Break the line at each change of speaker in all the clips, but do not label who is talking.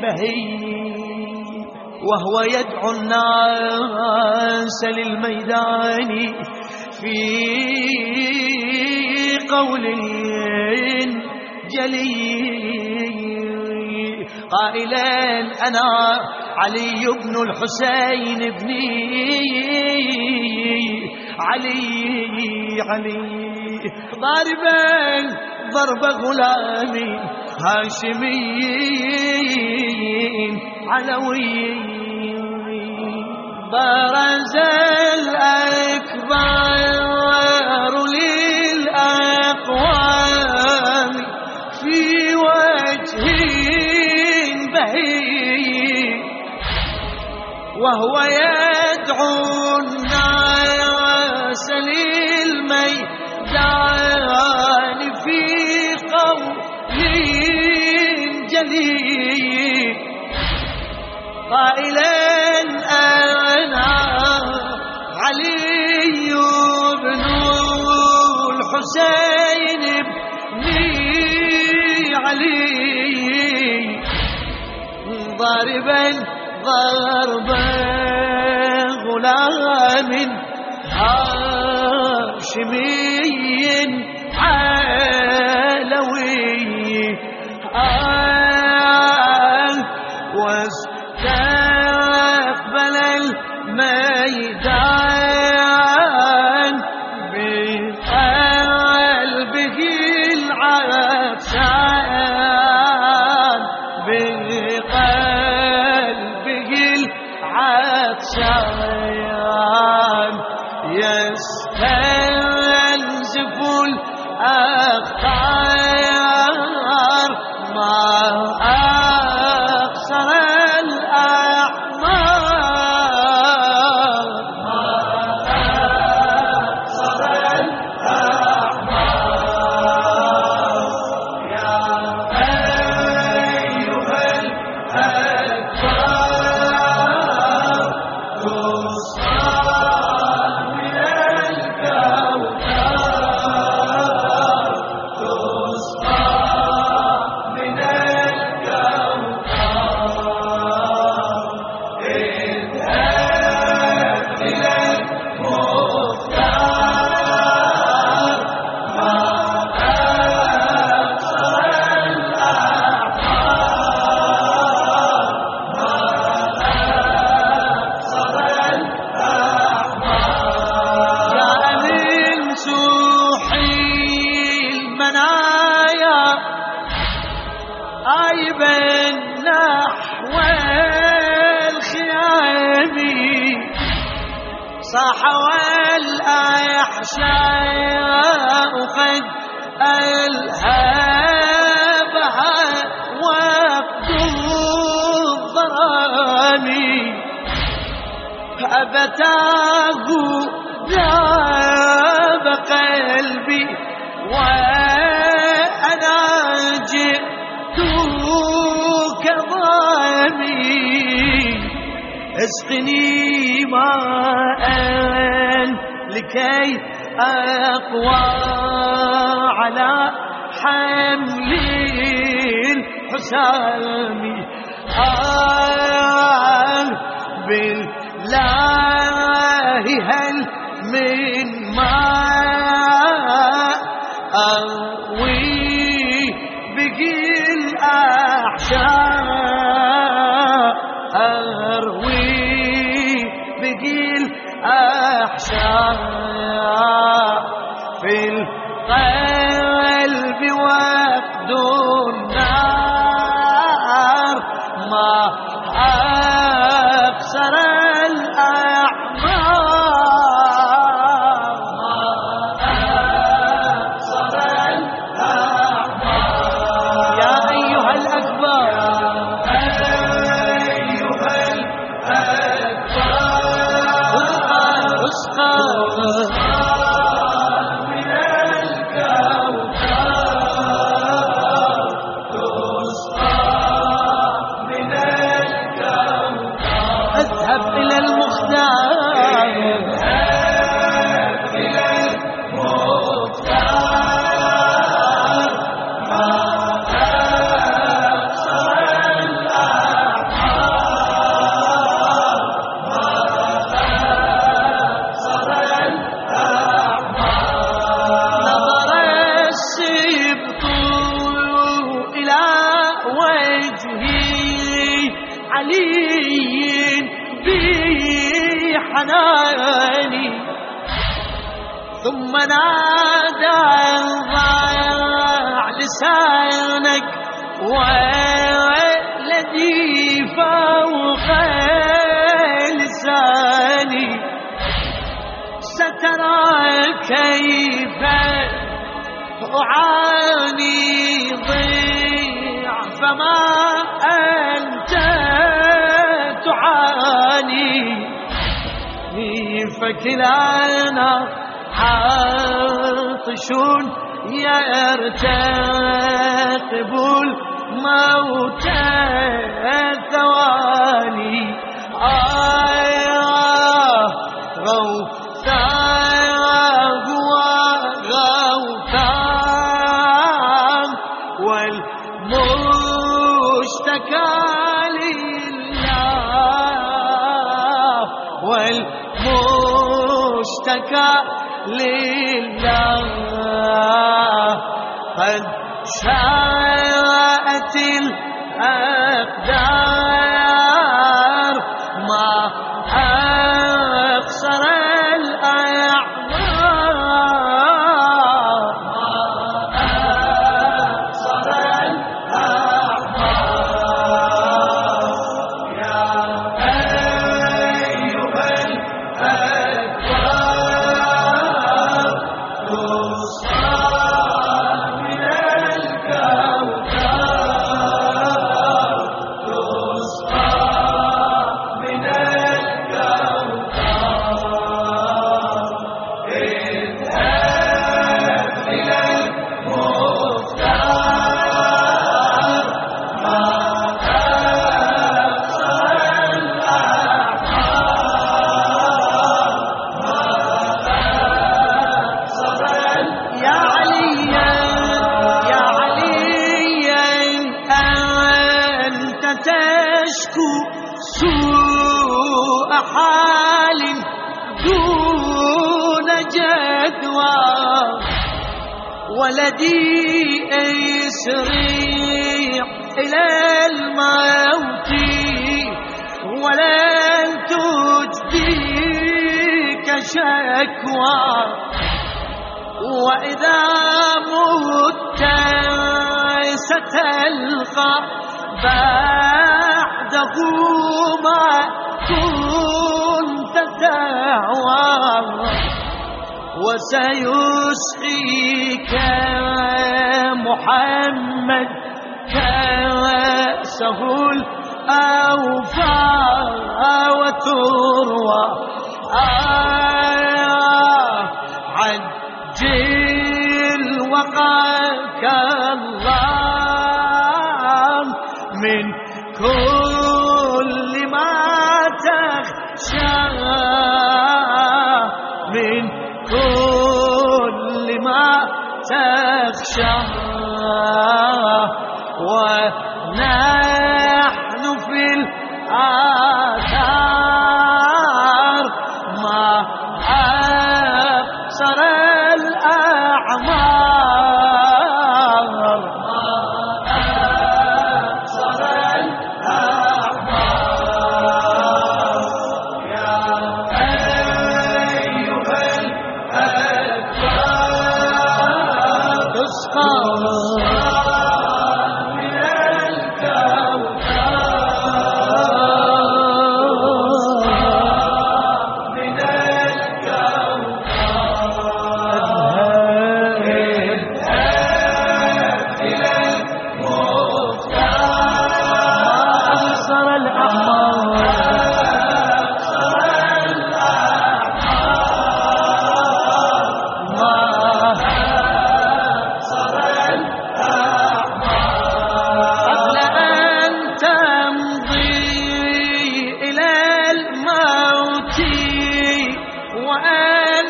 بهي وهو يدعو الناس للميدان في قول جلي قائلا أنا علي بن الحسين بني علي ضاربا ضرب غلامي هاشمي علوي برز الأكبر للأقوام في وجه بهي وهو يدعو الناس للميدان في قول جلي قائلا أنا علي بن الحسين بني علي ضاربا ضربا غلام هاشمي علوي واستقبل الميدان بقلبه العطشان بقلبه العطشان يستنزف الأخطار ما أقصر الأحمار ما أقصر الأحمار يا أيها الأكبر تصطاد من الكوكب عايبا نحو الخيام صاح والأحشاء قد ألهبها وقت الظلام أبتاه ذاب قلبي وأنا جئتك ضامي اسقني ماء لكي أقوى على حمل الحسام بالله هل من ماء أروي به الأحشاء أروي به الأحشاء في القلب وقد النار ما أكثر الأعمار ما أكثر الأعمار يا أيها الأكبر أيها الأكبر اسقى من الكوكب تسقى من الكوكب اذهب إلى المختار اذهب إلى المختار ما أكثر الأعمار علي بحناني ثم نادى ضاع لسانك والذي فوق لساني سترى كيف أعاني ضعف ما أنت تعاني فكلانا عاطش يرتقب الموت ثواني غوثان وغوثان والمشتكى لله والمشتكى لله قد شاءت الأقدار ما أقصر الأعمار ما أقصر الأعمار يا أيها الأكوان تصفى من الكوكب تصفى من الكوكب اذهب إلى المختار ما أقصر الأعمار ما أقصر يا عليا يا عليا أنت تشكو سوء حال دون جدوى ولدي يسريع إلى الموت ولن تجديك شكوى وإذا مت ستلقى بعده ما كنت تهوى وسيسقيك محمد كأسه الأوفى وتروى عجل وقاك الله من كل ما تخشى من كل ما تخشى ونحن في الآثار ما أقصر الأعمار ما أقصر الأعمار يا أيها الأكوان تسقى من الكوكب من الكوكب اذهب إلى المختار أقصر قبل أن تمضي إلى الموت وأن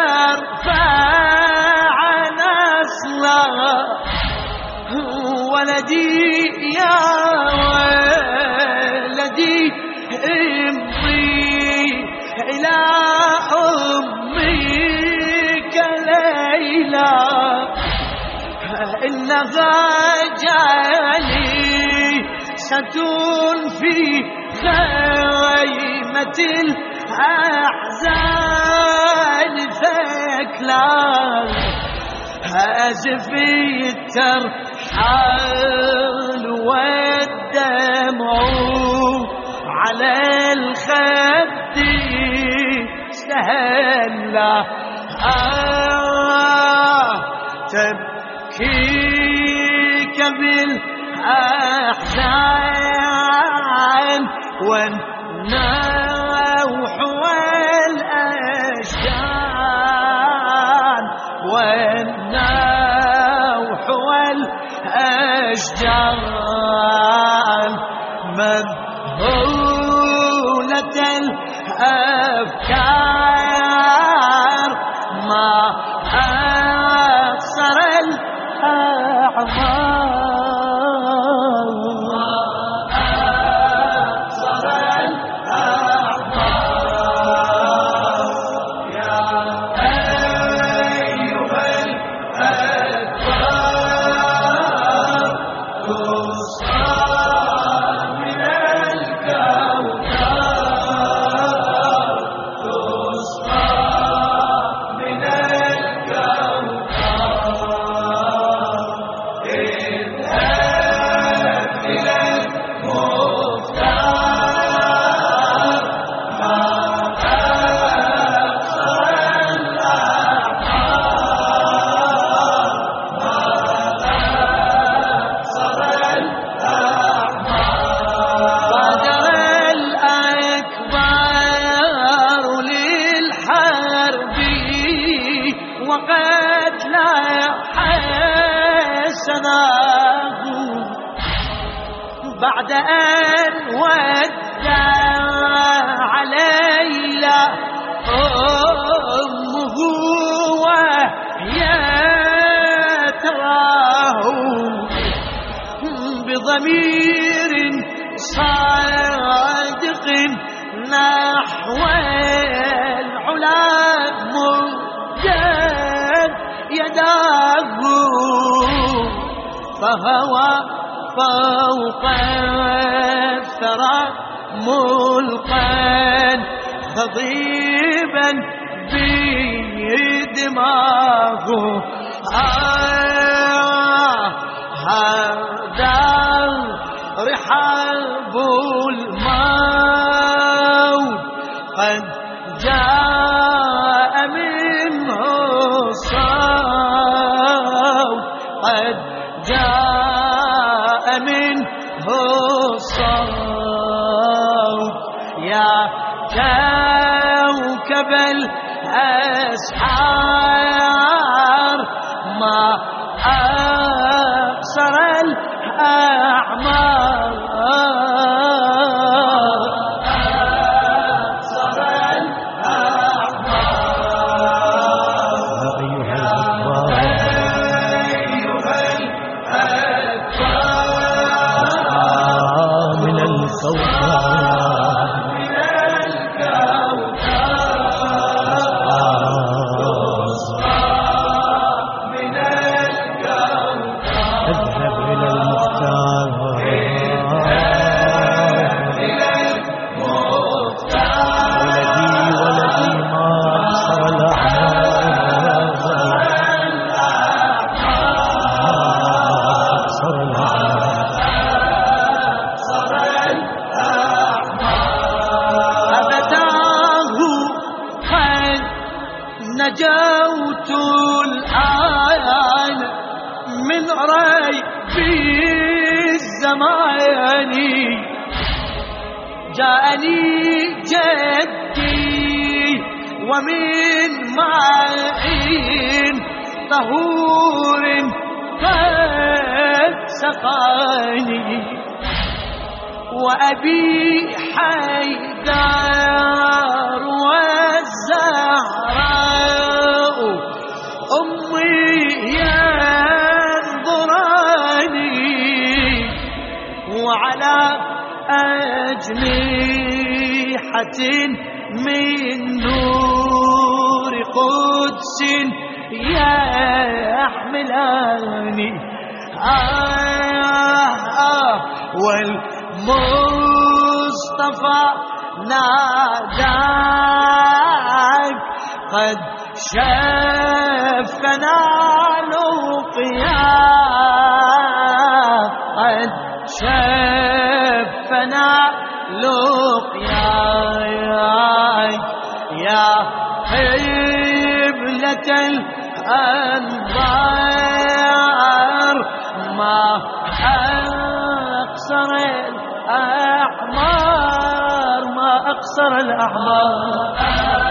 ترفع نسلا ولدي يا ولدي امضي إلى أمك ليلى إنها جالي قصة في خيمة الأحزان ثكلى هازف الترحال والدمع على الخد استهلى تبكيك بالأحزان والنوح والأشجان والنوح والأشجان مذهولة الأفكار ما أقصر الأعمار وقد لا حسناه بعد أن ودع ليلى أمه وهي تراه بضمير صادق نحو العلا يداه فهوى فوق الثرى ملقا خضيبا بدماغه هذا رحاب الموت قد جاء منه الصوت قد جاء منه الصوت يا كوكب الأسحار ما أقصر الأعمار نجوت الآن من ريب الزمان جاءني جدي ومن معين طهور قد سقاني وأبي حيدر والزهراء أمي ينظراني وعلى أجنحة من نور قدس يحملاني مصطفى ناداك قد شفنا لقياك قد شفنا لقياك يا قبلة الأنظار ما أقصر الأعمار ما أقصر الأعمار